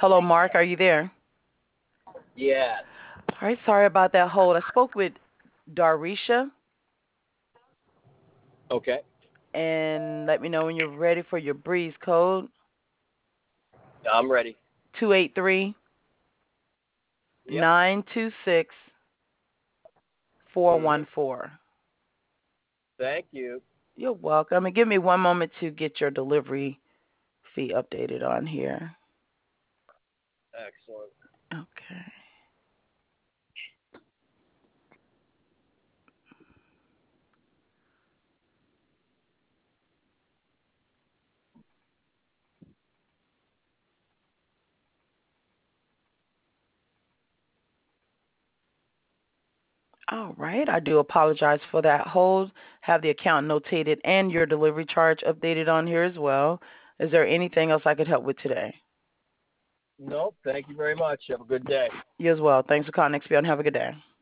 Hello, Mark. Are you there? Yes. All right. Sorry about that hold. I spoke with Darisha, Okay. and let me know when you're ready for your breeze code. I'm ready. 283 Yep. 926 hmm 414. Thank you. You're welcome. And give me one moment to get your delivery fee updated on here. Excellent. Okay. All right. I do apologize for that hold. Have the account notated and your delivery charge updated on here as well. Is there anything else I could help with today? Nope. Thank you very much. Have a good day. You as well. Thanks for calling XP and have a good day.